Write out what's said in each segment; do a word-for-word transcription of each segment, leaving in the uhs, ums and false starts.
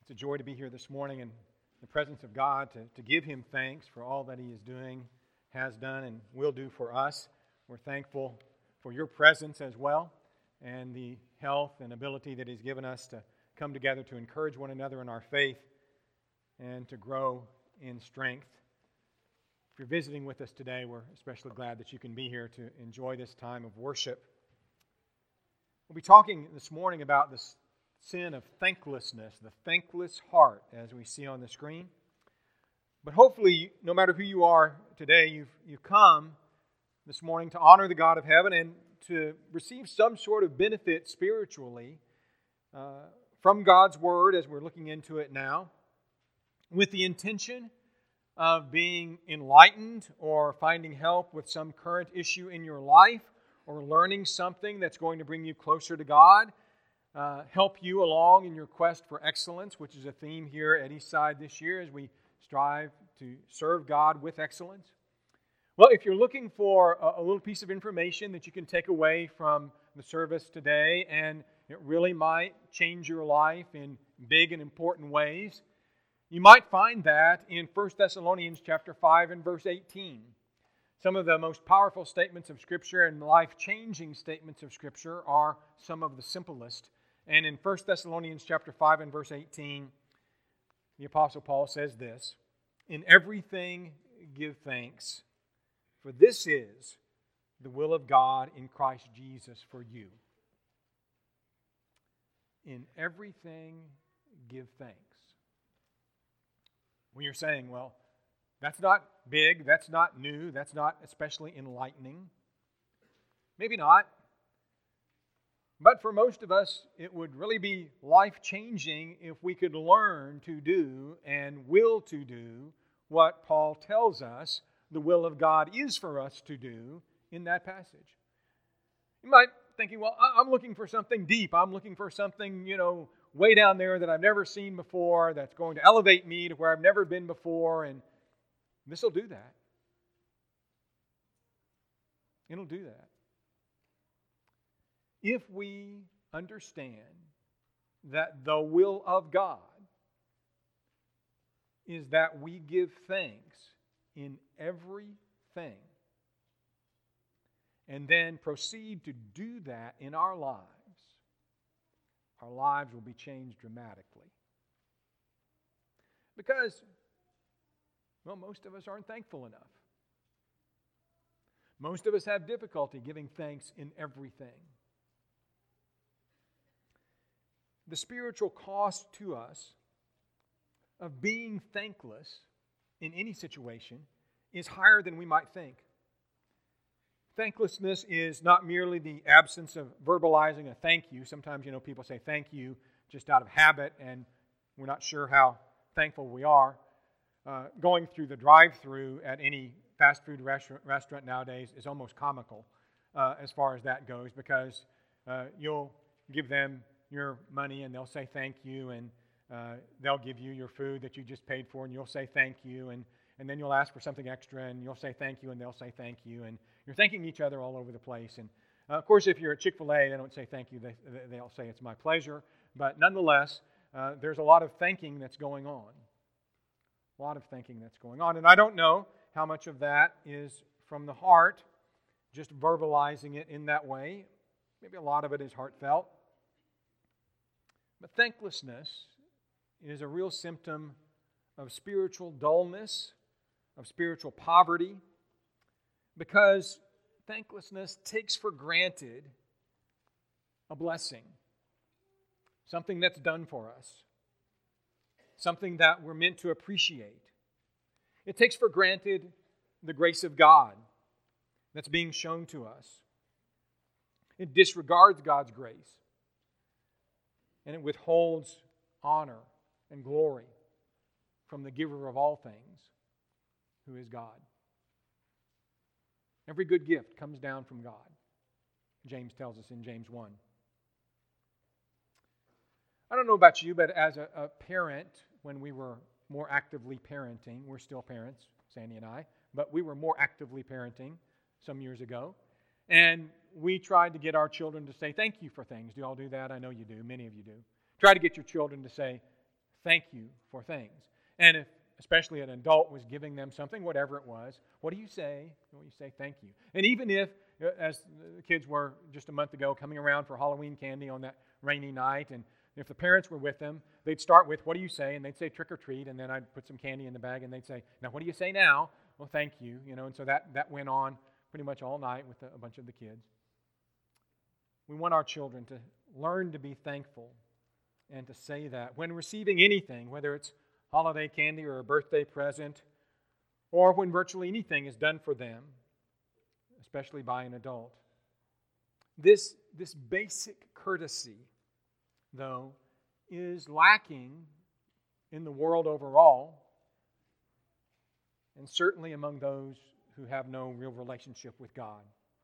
It's a joy to be here this morning in the presence of God, to, to give Him thanks for all that He is doing, has done, and will do for us. We're thankful for your presence as well, and the health and ability that He's given us to come together to encourage one another in our faith and to grow in strength. If you're visiting with us today, we're especially glad that you can be here to enjoy this time of worship. We'll be talking this morning about this sin of thanklessness, the thankless heart, as we see on the screen. But hopefully, no matter who you are today, you've, you've come this morning to honor the God of heaven and to receive some sort of benefit spiritually uh, from God's Word as we're looking into it now, with the intention of being enlightened or finding help with some current issue in your life or learning something that's going to bring you closer to God. Uh, help you along in your quest for excellence, which is a theme here at Eastside this year as we strive to serve God with excellence. Well, if you're looking for a, a little piece of information that you can take away from the service today, and it really might change your life in big and important ways, you might find that in First Thessalonians chapter five and verse eighteen. Some of the most powerful statements of Scripture and life-changing statements of Scripture are some of the simplest. And in First Thessalonians chapter five and verse eighteen, the Apostle Paul says this, "In everything give thanks, for this is the will of God in Christ Jesus for you." In everything give thanks. When you're saying, well, that's not big, that's not new, that's not especially enlightening. Maybe not. But for most of us, it would really be life-changing if we could learn to do and will to do what Paul tells us the will of God is for us to do in that passage. You might be thinking, well, I'm looking for something deep. I'm looking for something, you know, way down there that I've never seen before, that's going to elevate me to where I've never been before, and this will do that. It'll do that. If we understand that the will of God is that we give thanks in everything, and then proceed to do that in our lives, our lives will be changed dramatically. Because, well, most of us aren't thankful enough. Most of us have difficulty giving thanks in everything. The spiritual cost to us of being thankless in any situation is higher than we might think. Thanklessness is not merely the absence of verbalizing a thank you. Sometimes, you know, people say thank you just out of habit, and we're not sure how thankful we are. Uh, going through the drive-thru at any fast food restaurant, restaurant nowadays is almost comical uh, as far as that goes, because uh, you'll give them your money and they'll say thank you, and uh, they'll give you your food that you just paid for and you'll say thank you, and, and then you'll ask for something extra and you'll say thank you and they'll say thank you, and you're thanking each other all over the place. And uh, of course, if you're at Chick-fil-A, they don't say thank you, they, they'll say it's my pleasure, but nonetheless, uh, there's a lot of thanking that's going on. A lot of thinking that's going on. And I don't know how much of that is from the heart, just verbalizing it in that way. Maybe a lot of it is heartfelt. But thanklessness is a real symptom of spiritual dullness, of spiritual poverty, because thanklessness takes for granted a blessing, something that's done for us, something that we're meant to appreciate. It takes for granted the grace of God that's being shown to us. It disregards God's grace, and it withholds honor and glory from the giver of all things, who is God. Every good gift comes down from God, James tells us in James one. I don't know about you, but as a, a parent, when we were more actively parenting, we're still parents, Sandy and I, but we were more actively parenting some years ago, and we tried to get our children to say thank you for things. Do you all do that? I know you do. Many of you do. Try to get your children to say thank you for things. And if especially an adult was giving them something, whatever it was, what do you say? Well, you say thank you. And even if, as the kids were just a month ago coming around for Halloween candy on that rainy night, and if the parents were with them, they'd start with, what do you say? And they'd say trick or treat, and then I'd put some candy in the bag, and they'd say, now what do you say now? Well, thank you. You know, and so that, that went on pretty much all night with a, a bunch of the kids. We want our children to learn to be thankful and to say that when receiving anything, whether it's holiday candy or a birthday present, or when virtually anything is done for them, especially by an adult. This, this basic courtesy, though, is lacking in the world overall, and certainly among those who have no real relationship with God.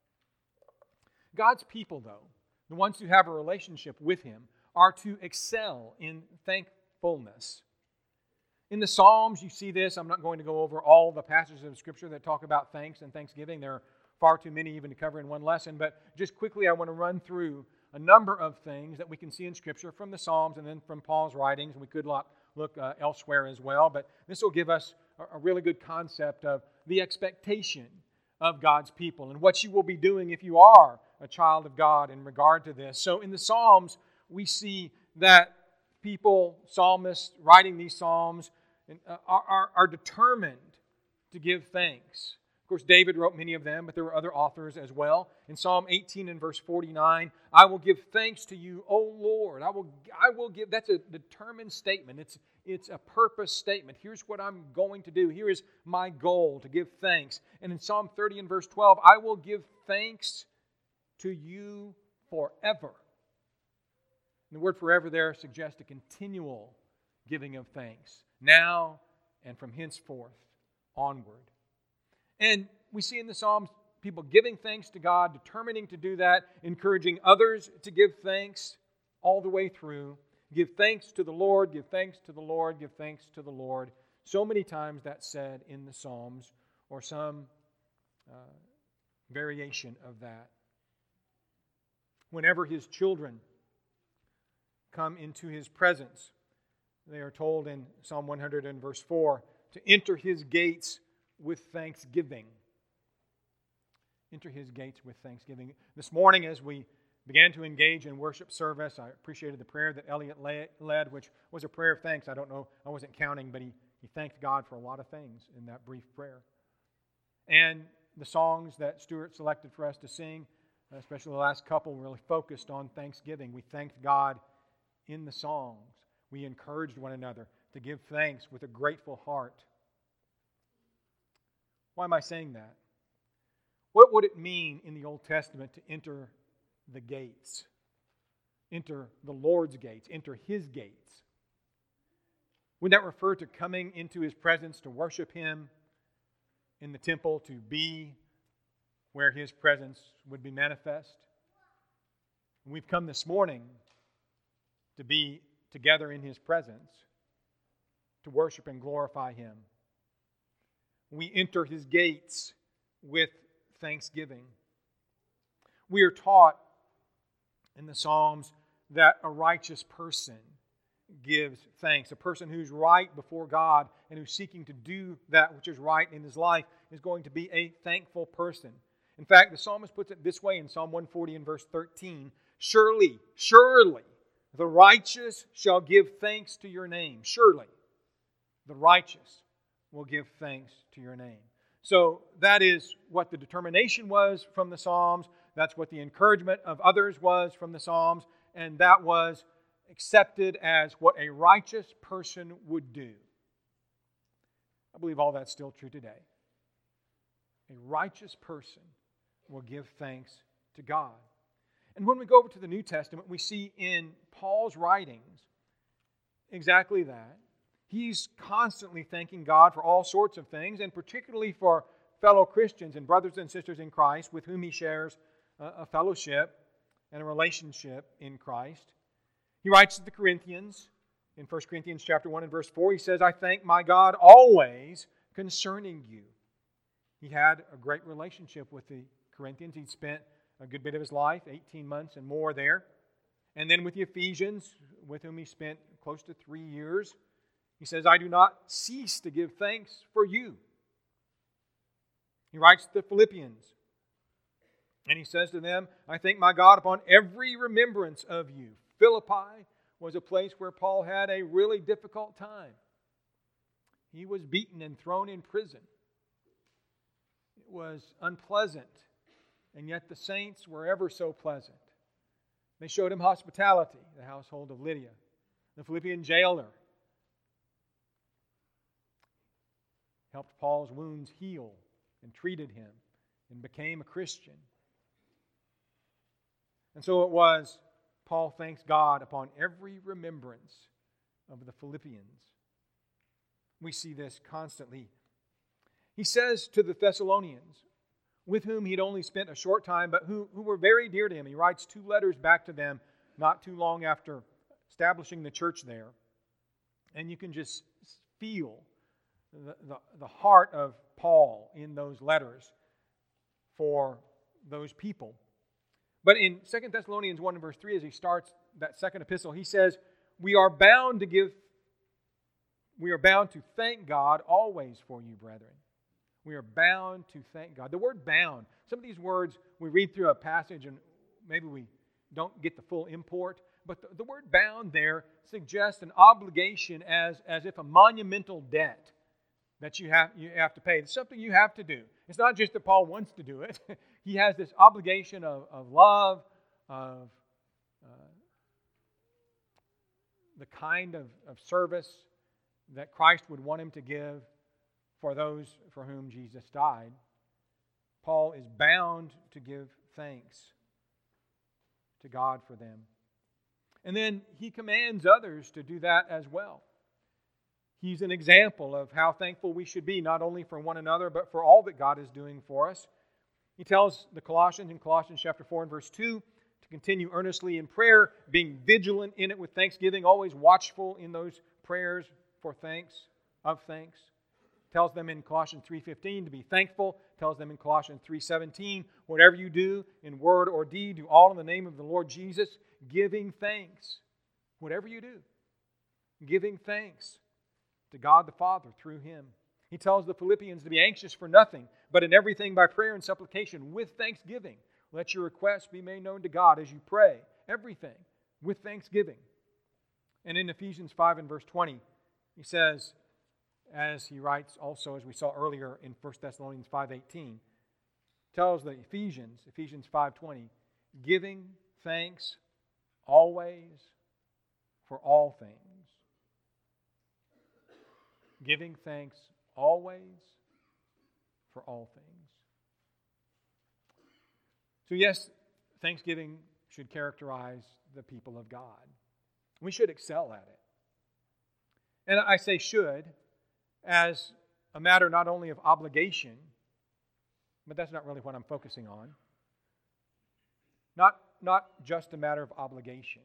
God's people, though, the ones who have a relationship with Him, are to excel in thankfulness. In the Psalms, you see this. I'm not going to go over all the passages of Scripture that talk about thanks and thanksgiving. There are far too many even to cover in one lesson. But just quickly, I want to run through a number of things that we can see in Scripture from the Psalms and then from Paul's writings. We could look, look uh, elsewhere as well. But this will give us a, a really good concept of the expectation of God's people and what you will be doing if you are a child of God in regard to this. So in the Psalms, we see that people, psalmists writing these psalms, Are, are, are determined to give thanks. Of course, David wrote many of them, but there were other authors as well. In Psalm eighteen and verse forty-nine, I will give thanks to you, O Lord. I will, I will give, that's a determined statement. It's, it's a purpose statement. Here's what I'm going to do. Here is my goal, to give thanks. And in Psalm thirty and verse twelve, I will give thanks to you forever. And the word forever there suggests a continual giving of thanks, now and from henceforth onward. And we see in the Psalms people giving thanks to God, determining to do that, encouraging others to give thanks all the way through. Give thanks to the Lord, give thanks to the Lord, give thanks to the Lord. So many times that's said in the Psalms, or some uh, variation of that. Whenever His children come into His presence, they are told in Psalm one hundred and verse four to enter His gates with thanksgiving. Enter His gates with thanksgiving. This morning as we began to engage in worship service, I appreciated the prayer that Elliot led, which was a prayer of thanks. I don't know, I wasn't counting, but he, he thanked God for a lot of things in that brief prayer. And the songs that Stuart selected for us to sing, especially the last couple, really focused on thanksgiving. We thanked God in the songs. We encouraged one another to give thanks with a grateful heart. Why am I saying that? What would it mean in the Old Testament to enter the gates? Enter the Lord's gates, enter His gates. Would that refer to coming into His presence to worship Him in the temple, to be where His presence would be manifest? We've come this morning to be together in His presence, to worship and glorify Him. We enter His gates with thanksgiving. We are taught in the Psalms that a righteous person gives thanks. A person who's right before God and who's seeking to do that which is right in his life is going to be a thankful person. In fact, the psalmist puts it this way in Psalm one forty and verse thirteen, Surely, surely, the righteous shall give thanks to your name. Surely, the righteous will give thanks to your name. So that is what the determination was from the Psalms. That's what the encouragement of others was from the Psalms. And that was accepted as what a righteous person would do. I believe all that's still true today. A righteous person will give thanks to God. And when we go over to the New Testament, we see in Paul's writings exactly that. He's constantly thanking God for all sorts of things, and particularly for fellow Christians and brothers and sisters in Christ with whom he shares a fellowship and a relationship in Christ. He writes to the Corinthians in First Corinthians chapter one and verse four, he says, I thank my God always concerning you. He had a great relationship with the Corinthians. He'd spent a good bit of his life, eighteen months and more there. And then with the Ephesians, with whom he spent close to three years. He says, I do not cease to give thanks for you. He writes to the Philippians, and he says to them, I thank my God upon every remembrance of you. Philippi was a place where Paul had a really difficult time. He was beaten and thrown in prison. It was unpleasant, and yet the saints were ever so pleasant. They showed him hospitality, the household of Lydia. The Philippian jailer helped Paul's wounds heal and treated him and became a Christian. And so it was, Paul thanks God upon every remembrance of the Philippians. We see this constantly. He says to the Thessalonians, with whom he'd only spent a short time, but who, who were very dear to him. He writes two letters back to them not too long after establishing the church there. And you can just feel the, the, the heart of Paul in those letters for those people. But in Second Thessalonians one and verse three, as he starts that second epistle, he says, We are bound to give, we are bound to thank God always for you, brethren. We are bound to thank God. The word bound, some of these words we read through a passage and maybe we don't get the full import, but the, the word bound there suggests an obligation as, as if a monumental debt that you have, you have to pay. It's something you have to do. It's not just that Paul wants to do it. He has this obligation of, of love, of uh, the kind of, of service that Christ would want him to give for those for whom Jesus died. Paul is bound to give thanks to God for them. And then he commands others to do that as well. He's an example of how thankful we should be, not only for one another, but for all that God is doing for us. He tells the Colossians in Colossians chapter four and verse two to continue earnestly in prayer, being vigilant in it with thanksgiving, always watchful in those prayers for thanks, of thanks. Tells them in Colossians three fifteen to be thankful. Tells them in Colossians three seventeen, whatever you do in word or deed, do all in the name of the Lord Jesus, giving thanks. Whatever you do, giving thanks to God the Father through Him. He tells the Philippians to be anxious for nothing, but in everything by prayer and supplication with thanksgiving. Let your requests be made known to God as you pray. Everything with thanksgiving. And in Ephesians five and verse twenty, he says, as he writes also, as we saw earlier in First Thessalonians five eighteen, tells the Ephesians, Ephesians five twenty, giving thanks always for all things. Giving thanks always for all things. So yes, thanksgiving should characterize the people of God. We should excel at it. And I say should as a matter not only of obligation, but that's not really what I'm focusing on. Not, not just a matter of obligation.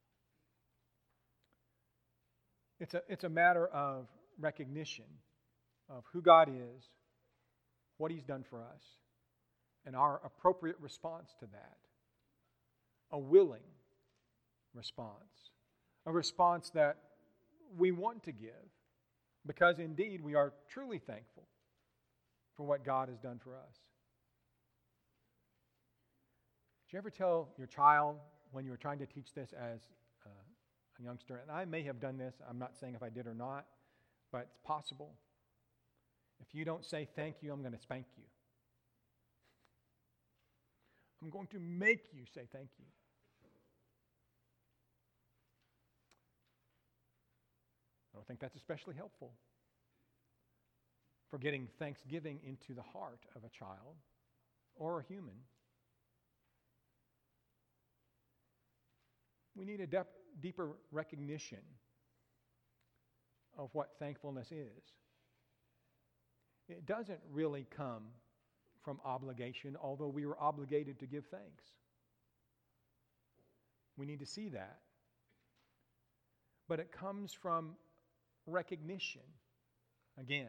It's a, it's a matter of recognition of who God is, what He's done for us, and our appropriate response to that. A willing response. A response that we want to give because indeed we are truly thankful for what God has done for us. Did you ever tell your child when you were trying to teach this as uh, a youngster, and I may have done this, I'm not saying if I did or not, but it's possible. If you don't say thank you, I'm going to spank you. I'm going to make you say thank you. I don't think that's especially helpful for getting thanksgiving into the heart of a child or a human. We need a dep- deeper recognition of what thankfulness is. It doesn't really come from obligation, although we were obligated to give thanks. We need to see that. But it comes from recognition, again,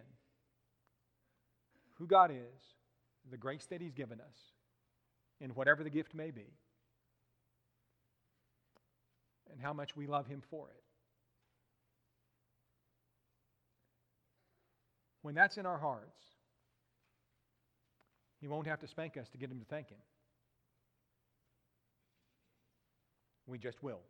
who God is, the grace that He's given us, in whatever the gift may be, and how much we love Him for it. when that's in our hearts, He won't have to spank us to get Him to thank Him. We just will.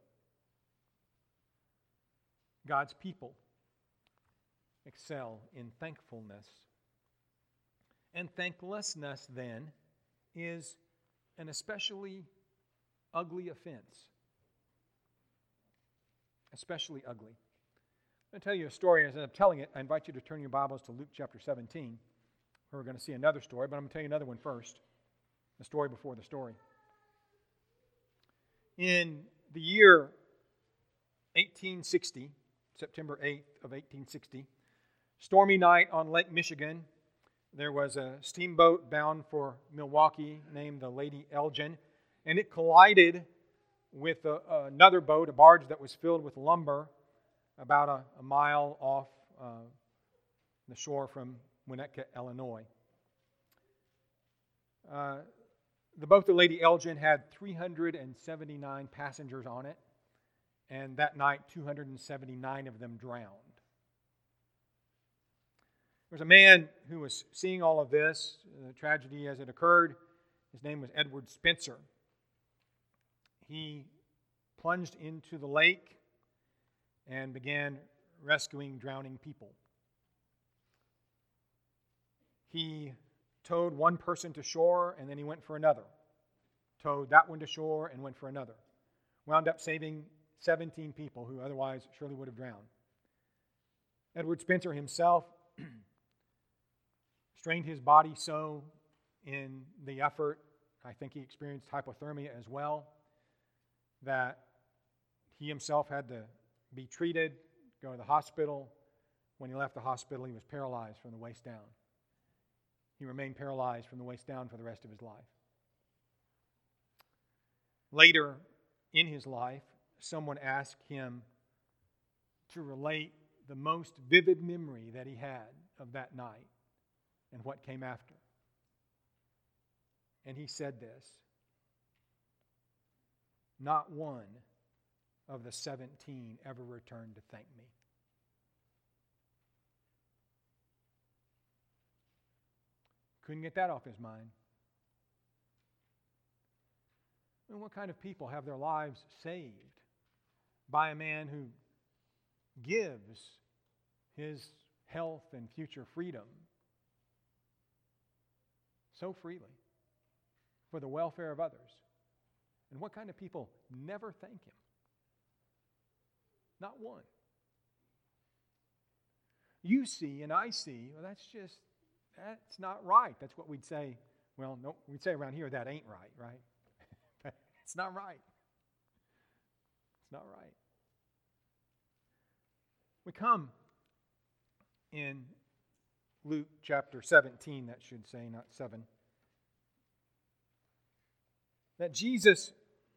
God's people excel in thankfulness. And thanklessness, then, is an especially ugly offense. Especially ugly. I'm going to tell you a story. As I'm telling it, I invite you to turn your Bibles to Luke chapter seventeen. Where we're going to see another story, but I'm going to tell you another one first. The story before the story. In the year eighteen sixty, September eighth of eighteen sixty, stormy night on Lake Michigan, there was a steamboat bound for Milwaukee named the Lady Elgin, and it collided with a, another boat, a barge that was filled with lumber, about a, a mile off uh, the shore from Winnetka, Illinois. Uh, the boat, the Lady Elgin, had three hundred seventy-nine passengers on it, and that night, two hundred seventy-nine of them drowned. There was a man who was seeing all of this, the tragedy as it occurred. His name was Edward Spencer. He plunged into the lake and began rescuing drowning people. He towed one person to shore, and then he went for another. Towed that one to shore and went for another. Wound up saving seventeen people who otherwise surely would have drowned. Edward Spencer himself strained his body so in the effort, I think he experienced hypothermia as well, that he himself had to be treated, go to the hospital. When he left the hospital, he was paralyzed from the waist down. He remained paralyzed from the waist down for the rest of his life. Later in his life, someone asked him to relate the most vivid memory that he had of that night and what came after. And he said this: "Not one of the seventeen ever returned to thank me." Couldn't get that off his mind. And what kind of people have their lives saved by a man who gives his health and future freedom so freely for the welfare of others? And what kind of people never thank him? Not one. You see and I see, well, that's just, that's not right. That's what we'd say. Well, no, we'd say around here, that ain't right, right? It's not right. It's not right. We come in Luke chapter seventeen, that should say, not seven, that Jesus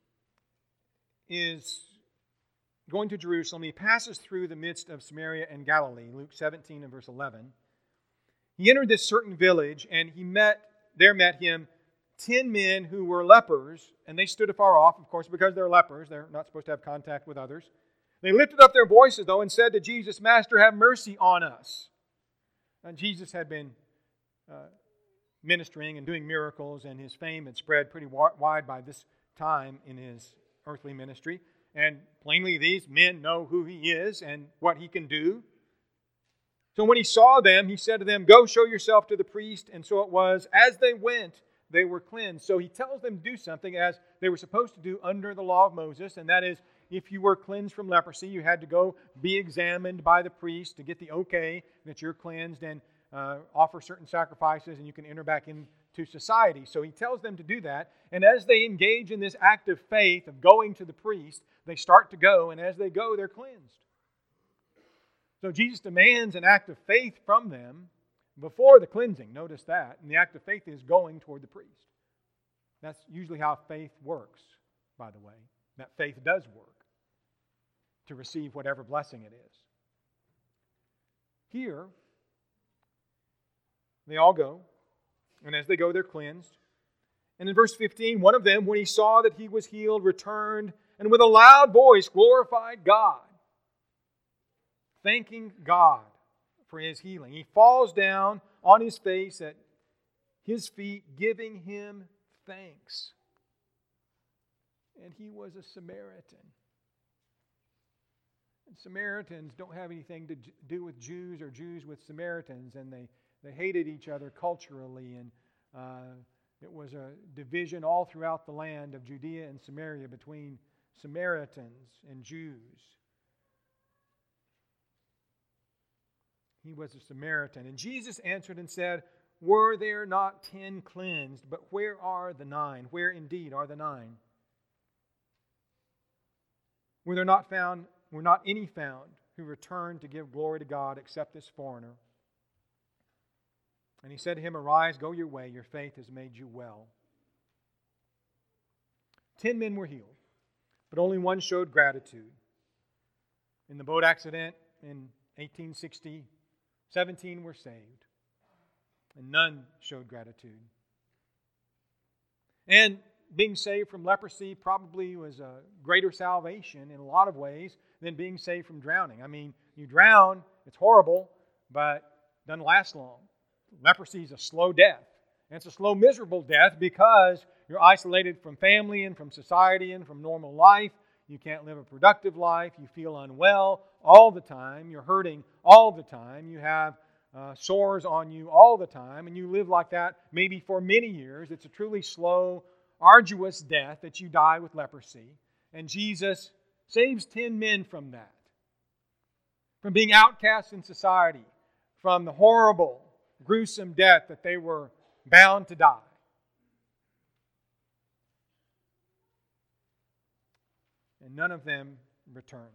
is going to Jerusalem. He passes through the midst of Samaria and Galilee, Luke seventeen and verse eleven. He entered this certain village, and he met, there met him ten men who were lepers, and they stood afar off, of course, because they're lepers. They're not supposed to have contact with others. They lifted up their voices, though, and said to Jesus, "Master, have mercy on us." And Jesus had been uh, ministering and doing miracles, and his fame had spread pretty wide by this time in his earthly ministry. And plainly, these men know who he is and what he can do. So when he saw them, he said to them, "Go show yourself to the priest." And so it was, as they went, they were cleansed. So he tells them to do something as they were supposed to do under the law of Moses, and that is, if you were cleansed from leprosy, you had to go be examined by the priest to get the okay that you're cleansed, and uh, offer certain sacrifices, and you can enter back into society. So he tells them to do that, and as they engage in this act of faith of going to the priest, they start to go, and as they go, they're cleansed. So Jesus demands an act of faith from them before the cleansing. Notice that. And the act of faith is going toward the priest. That's usually how faith works, by the way. That faith does work to receive whatever blessing it is. Here, they all go, and as they go, they're cleansed. And in verse fifteen, one of them, when he saw that he was healed, returned, and with a loud voice glorified God, thanking God for his healing. He falls down on his face at his feet, giving him thanks. And he was a Samaritan. And Samaritans don't have anything to do with Jews or Jews with Samaritans, and they, they hated each other culturally, and uh, it was a division all throughout the land of Judea and Samaria between Samaritans and Jews. He was a Samaritan. And Jesus answered and said, "Were there not ten cleansed? But where are the nine? Where indeed are the nine? Were there not found, were not any found who returned to give glory to God except this foreigner?" And he said to him, "Arise, go your way. Your faith has made you well." Ten men were healed, but only one showed gratitude. In the boat accident in eighteen sixty, seventeen were saved, and none showed gratitude. And being saved from leprosy probably was a greater salvation in a lot of ways than being saved from drowning. I mean, you drown, it's horrible, but it doesn't last long. Leprosy is a slow death. And it's a slow, miserable death because you're isolated from family and from society and from normal life. You can't live a productive life. You feel unwell all the time. You're hurting all the time. You have uh, sores on you all the time. And you live like that maybe for many years. It's a truly slow, arduous death that you die with leprosy. And Jesus saves ten men from that. From being outcast in society. From the horrible, gruesome death that they were bound to die. And none of them return.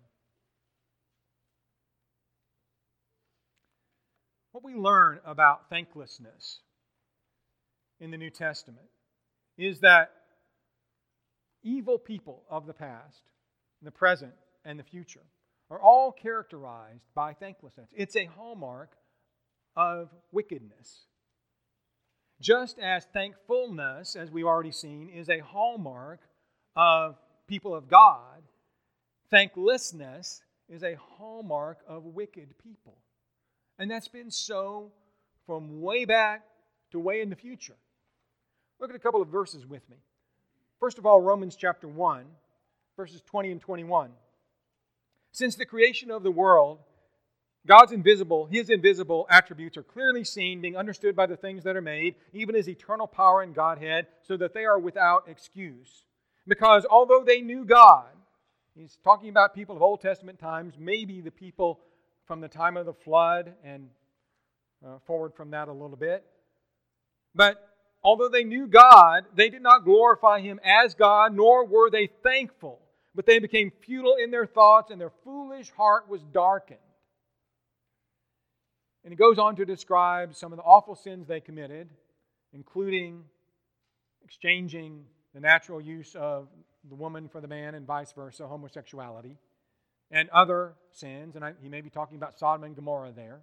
What we learn about thanklessness in the New Testament is that evil people of the past, the present, and the future are all characterized by thanklessness. It's a hallmark of wickedness. Just as thankfulness, as we've already seen, is a hallmark of people of God, thanklessness is a hallmark of wicked people. And that's been so from way back to way in the future. Look at a couple of verses with me. First of all, Romans chapter one, verses twenty and twenty-one. Since the creation of the world, God's invisible, His invisible attributes are clearly seen, being understood by the things that are made, even His eternal power and Godhead, so that they are without excuse. Because although they knew God, He's talking about people of Old Testament times, maybe the people from the time of the flood and uh, forward from that a little bit. But although they knew God, they did not glorify Him as God, nor were they thankful. But they became futile in their thoughts, and their foolish heart was darkened. And he goes on to describe some of the awful sins they committed, including exchanging the natural use of the woman for the man and vice versa, homosexuality, and other sins. And I, he may be talking about Sodom and Gomorrah there.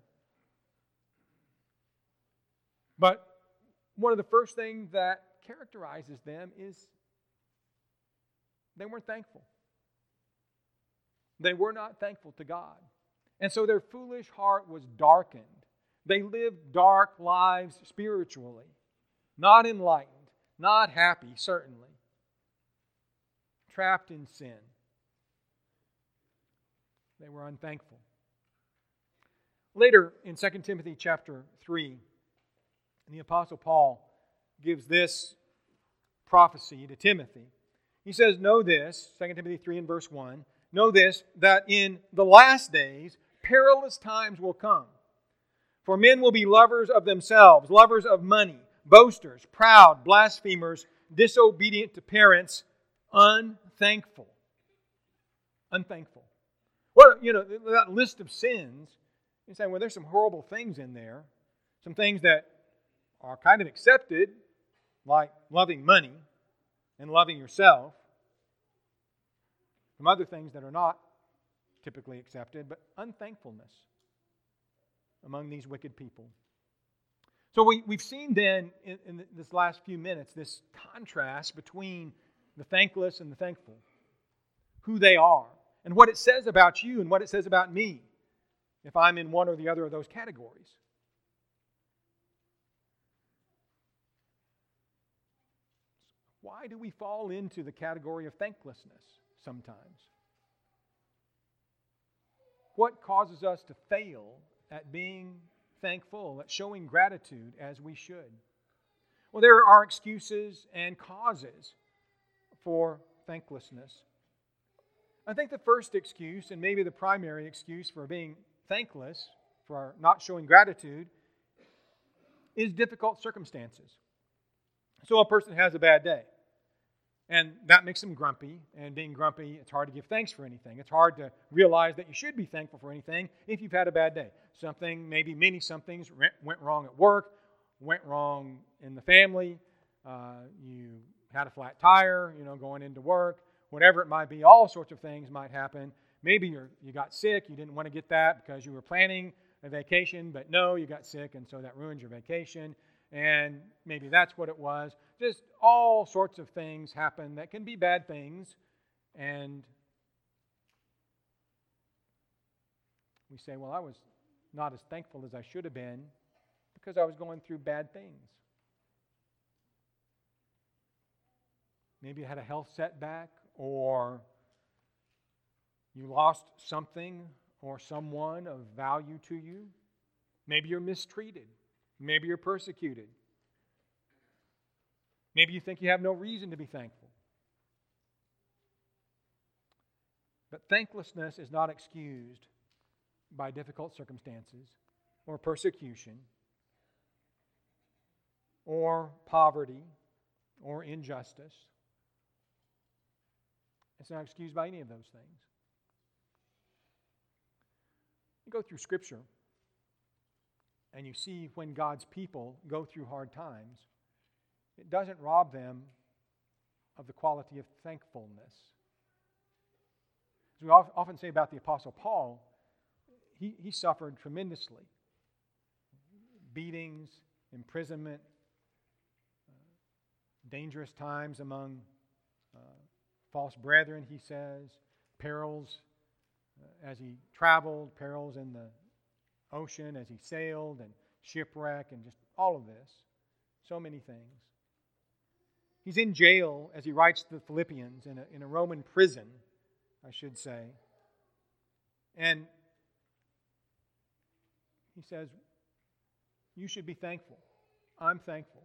But one of the first things that characterizes them is they weren't thankful. They were not thankful to God. And so their foolish heart was darkened. They lived dark lives spiritually, not enlightened, not happy, certainly, trapped in sin. They were unthankful. Later in Second Timothy chapter three, the Apostle Paul gives this prophecy to Timothy. He says, "Know this," Second Timothy three and verse one, "know this, that in the last days perilous times will come. For men will be lovers of themselves, lovers of money, boasters, proud, blasphemers, disobedient to parents, unthankful." Unthankful. Well, you know, that list of sins, you're saying, well, there's some horrible things in there. Some things that are kind of accepted, like loving money and loving yourself. Some other things that are not typically accepted, but unthankfulness among these wicked people. So we, we've seen then in, in this last few minutes this contrast between the thankless and the thankful, who they are, and what it says about you and what it says about me if I'm in one or the other of those categories. Why do we fall into the category of thanklessness sometimes? What causes us to fail at being thankful, at showing gratitude as we should? Well, there are excuses and causes for thanklessness. I think the first excuse, and maybe the primary excuse for being thankless, for not showing gratitude, is difficult circumstances. So a person has a bad day, and that makes them grumpy, and being grumpy, it's hard to give thanks for anything. It's hard to realize that you should be thankful for anything if you've had a bad day. Something, maybe many somethings went wrong at work, went wrong in the family, uh, you had a flat tire, you know, going into work, whatever it might be, all sorts of things might happen. Maybe you're, you got sick, you didn't want to get that because you were planning a vacation, but no, you got sick, and so that ruins your vacation. And maybe that's what it was. Just all sorts of things happen that can be bad things. And we say, well, I was not as thankful as I should have been because I was going through bad things. Maybe you had a health setback, or you lost something or someone of value to you. Maybe you're mistreated. Maybe you're persecuted. Maybe you think you have no reason to be thankful. But thanklessness is not excused by difficult circumstances or persecution or poverty or injustice. It's not excused by any of those things. You go through Scripture and you see when God's people go through hard times, it doesn't rob them of the quality of thankfulness. As we often say about the Apostle Paul, he, he suffered tremendously. Beatings, imprisonment, uh, dangerous times among uh, false brethren, he says, perils uh, as he traveled, perils in the ocean as he sailed, and shipwreck, and just all of this. So many things. He's in jail as he writes to the Philippians, in a, in a Roman prison, I should say. And he says, you should be thankful. I'm thankful.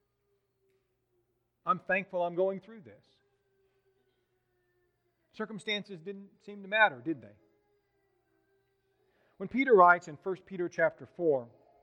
I'm thankful I'm going through this. Circumstances didn't seem to matter, did they? When Peter writes in First Peter chapter four,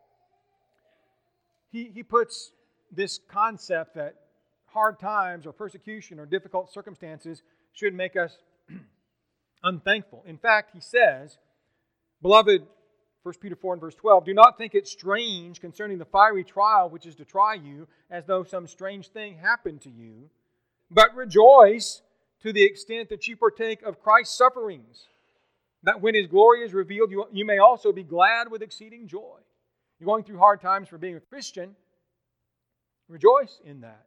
he, he puts this concept that hard times or persecution or difficult circumstances should make us unthankful. In fact, he says, beloved, First Peter four and verse twelve, do not think it strange concerning the fiery trial which is to try you, as though some strange thing happened to you, but rejoice to the extent that you partake of Christ's sufferings, that when His glory is revealed, you, you may also be glad with exceeding joy. You're going through hard times for being a Christian. Rejoice in that.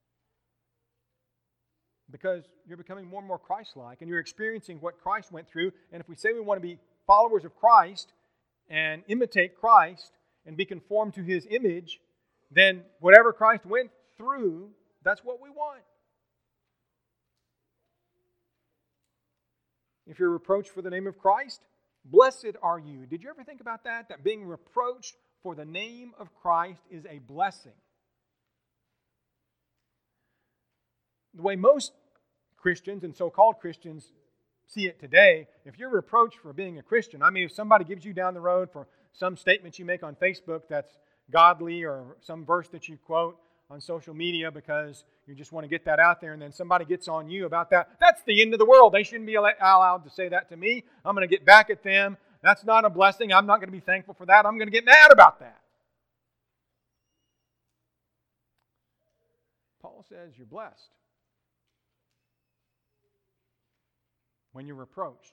Because you're becoming more and more Christ-like, and you're experiencing what Christ went through. And if we say we want to be followers of Christ and imitate Christ and be conformed to His image, then whatever Christ went through, that's what we want. If you're reproached for the name of Christ, blessed are you. Did you ever think about that? That being reproached for the name of Christ is a blessing. The way most Christians and so-called Christians see it today, if you're reproached for being a Christian, I mean, if somebody gives you down the road for some statement you make on Facebook that's godly, or some verse that you quote on social media because you just want to get that out there, and then somebody gets on you about that, that's the end of the world. They shouldn't be allowed to say that to me. I'm going to get back at them. That's not a blessing. I'm not going to be thankful for that. I'm going to get mad about that. Paul says you're blessed when you're reproached.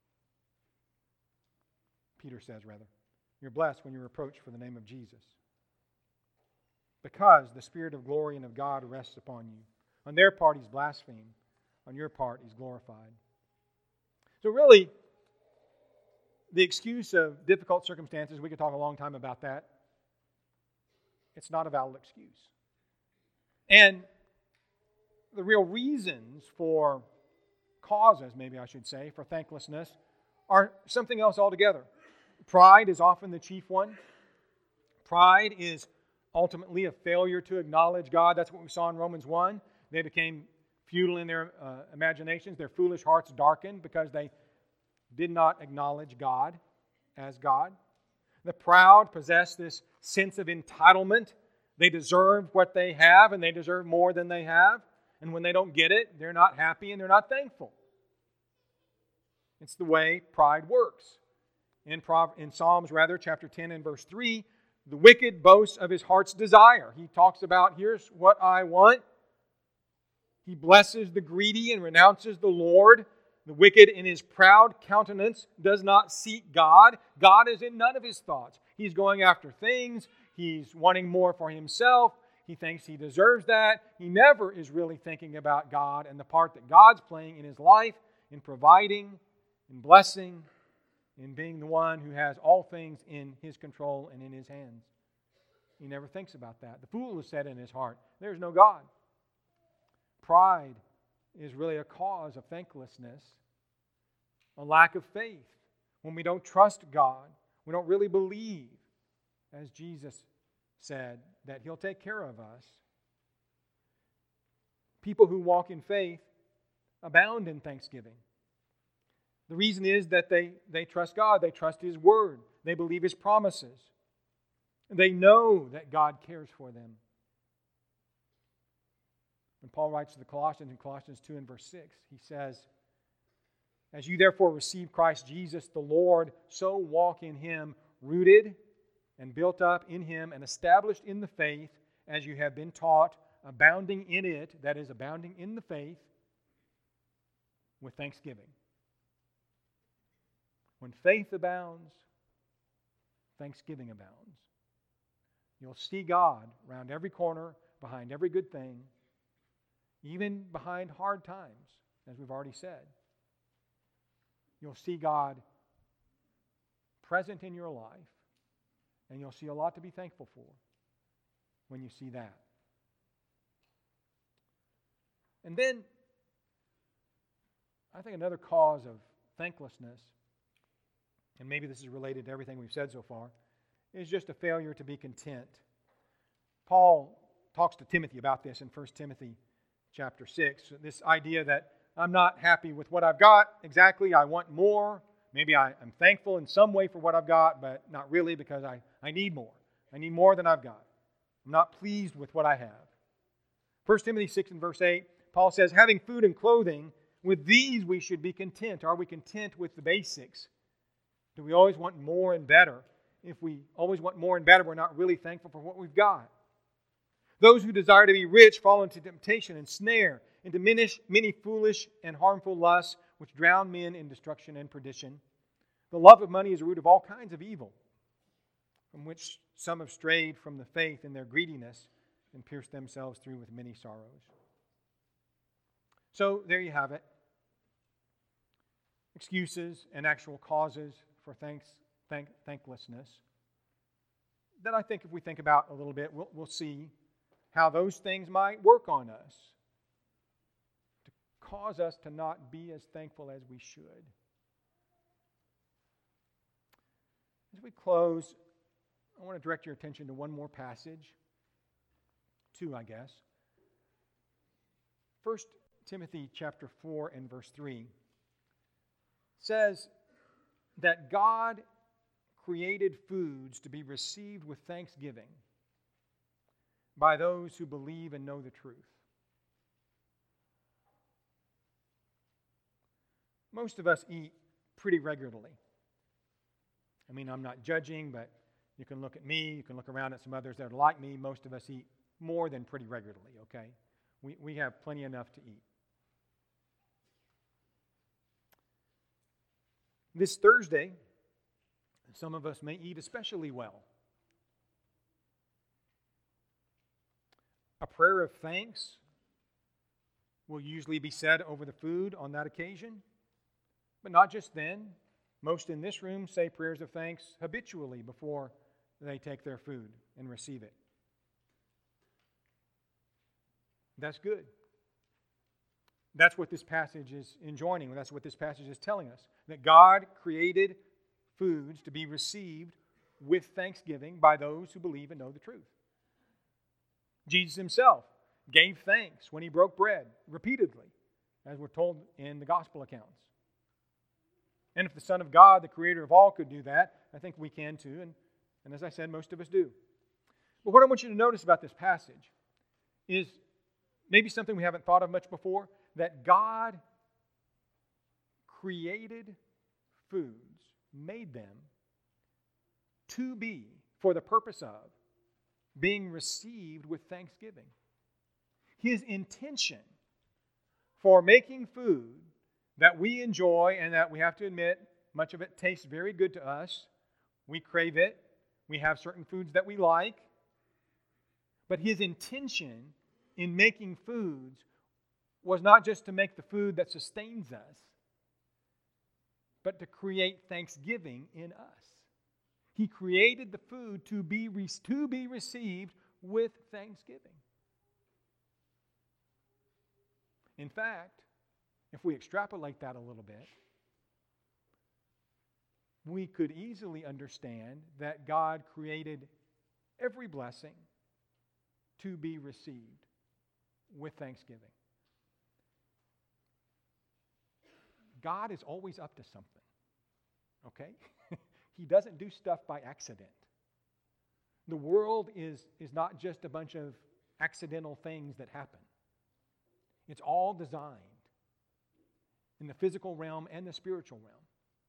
Peter says, rather, you're blessed when you're reproached for the name of Jesus, because the Spirit of glory and of God rests upon you. On their part, He's blasphemed. On your part, He's glorified. So really, the excuse of difficult circumstances, we could talk a long time about that. It's not a valid excuse. And the real reasons for causes, maybe I should say, for thanklessness are something else altogether. Pride is often the chief one. Pride is ultimately a failure to acknowledge God. That's what we saw in Romans one. They became futile in their uh, imaginations. Their foolish hearts darkened because they did not acknowledge God as God. The proud possess this sense of entitlement. They deserve what they have, and they deserve more than they have. And when they don't get it, they're not happy and they're not thankful. It's the way pride works. In, Pro- in Psalms, rather, chapter ten and verse three, the wicked boasts of his heart's desire. He talks about, here's what I want. He blesses the greedy and renounces the Lord. The wicked in his proud countenance does not seek God. God is in none of his thoughts. He's going after things. He's wanting more for himself. He thinks he deserves that. He never is really thinking about God and the part that God's playing in his life, in providing, in blessing, in being the one who has all things in his control and in his hands. He never thinks about that. The fool has said in his heart, there's no God. Pride is really a cause of thanklessness, a lack of faith. When we don't trust God, we don't really believe, as Jesus said, that He'll take care of us. People who walk in faith abound in thanksgiving. The reason is that they, they trust God. They trust His Word. They believe His promises. They know that God cares for them. When Paul writes to the Colossians in Colossians two and verse six, he says, as you therefore receive Christ Jesus the Lord, so walk in Him, rooted and built up in Him and established in the faith as you have been taught, abounding in it, that is, abounding in the faith, with thanksgiving. When faith abounds, thanksgiving abounds. You'll see God around every corner, behind every good thing, even behind hard times, as we've already said. You'll see God present in your life, and you'll see a lot to be thankful for when you see that. And then, I think another cause of thanklessness, and maybe this is related to everything we've said so far, is just a failure to be content. Paul talks to Timothy about this in First Timothy chapter six. This idea that I'm not happy with what I've got exactly. I want more. Maybe I, I'm thankful in some way for what I've got, but not really because I, I need more. I need more than I've got. I'm not pleased with what I have. First Timothy six and verse eight, Paul says, having food and clothing, with these we should be content. Are we content with the basics? Do we always want more and better? If we always want more and better, we're not really thankful for what we've got. Those who desire to be rich fall into temptation and snare, and diminish many foolish and harmful lusts, which drown men in destruction and perdition. The love of money is a root of all kinds of evil, from which some have strayed from the faith in their greediness and pierced themselves through with many sorrows. So there you have it. Excuses and actual causes for thanks, thank, thanklessness. Then I think if we think about a little bit, we'll, we'll see how those things might work on us to cause us to not be as thankful as we should. As we close, I want to direct your attention to one more passage. Two, I guess. First Timothy chapter four and verse three says that God created foods to be received with thanksgiving by those who believe and know the truth. Most of us eat pretty regularly. I mean, I'm not judging, but you can look at me, you can look around at some others that are like me. Most of us eat more than pretty regularly, okay? We, we have plenty enough to eat. This Thursday, some of us may eat especially well. A prayer of thanks will usually be said over the food on that occasion, but not just then. Most in this room say prayers of thanks habitually before they take their food and receive it. That's good. That's what this passage is enjoining. That's what this passage is telling us. That God created foods to be received with thanksgiving by those who believe and know the truth. Jesus himself gave thanks when he broke bread repeatedly, as we're told in the gospel accounts. And if the Son of God, the creator of all, could do that, I think we can too. And, and as I said, most of us do. But what I want you to notice about this passage is maybe something we haven't thought of much before, that God created foods, made them to be for the purpose of being received with thanksgiving. His intention for making food that we enjoy and that we have to admit, much of it tastes very good to us. We crave it. We have certain foods that we like. But his intention in making foods was not just to make the food that sustains us, but to create thanksgiving in us. He created the food to be, to be received with thanksgiving. In fact, if we extrapolate that a little bit, we could easily understand that God created every blessing to be received with thanksgiving. God is always up to something, okay? He doesn't do stuff by accident. The world is, is not just a bunch of accidental things that happen. It's all designed in the physical realm and the spiritual realm.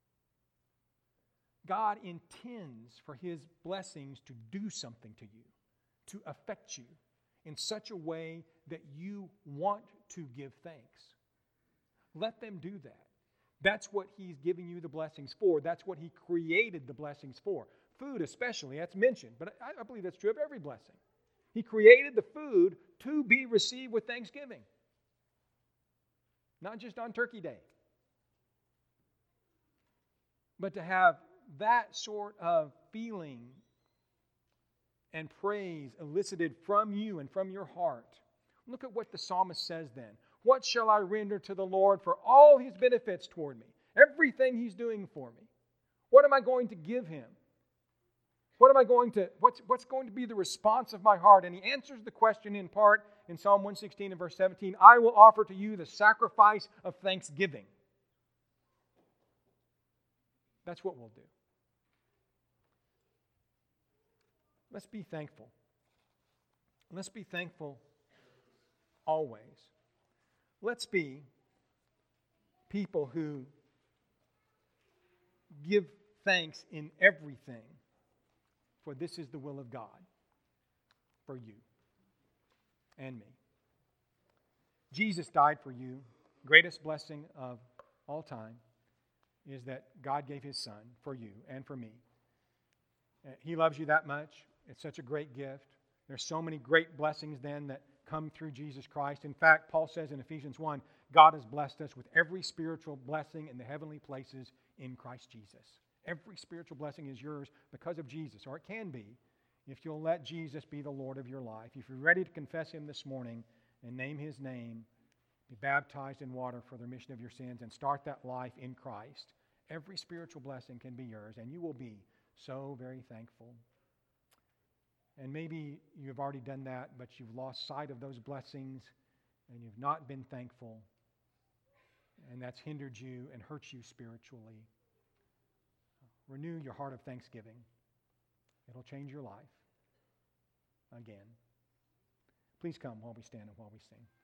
God intends for his blessings to do something to you, to affect you in such a way that you want to give thanks. Let them do that. That's what he's giving you the blessings for. That's what he created the blessings for. Food especially, that's mentioned, but I, I believe that's true of every blessing. He created the food to be received with thanksgiving. Not just on Turkey Day. But to have that sort of feeling and praise elicited from you and from your heart. Look at what the psalmist says then. What shall I render to the Lord for all his benefits toward me? Everything he's doing for me. What am I going to give him? What am I going to, what's, what's going to be the response of my heart? And he answers the question in part in Psalm one sixteen and verse seventeen. I will offer to you the sacrifice of thanksgiving. That's what we'll do. Let's be thankful. Let's be thankful always. Let's be people who give thanks in everything, for this is the will of God for you and me. Jesus died for you. Greatest blessing of all time is that God gave his Son for you and for me. He loves you that much. It's such a great gift. There's so many great blessings then that come through Jesus Christ. In fact, Paul says in Ephesians one, God has blessed us with every spiritual blessing in the heavenly places in Christ Jesus. Every spiritual blessing is yours because of Jesus, or it can be if you'll let Jesus be the Lord of your life. If you're ready to confess him this morning and name his name, be baptized in water for the remission of your sins, and start that life in Christ, every spiritual blessing can be yours, and you will be so very thankful. And maybe you've already done that, but you've lost sight of those blessings and you've not been thankful, and that's hindered you and hurt you spiritually. Renew your heart of thanksgiving. It'll change your life again. Please come while we stand and while we sing.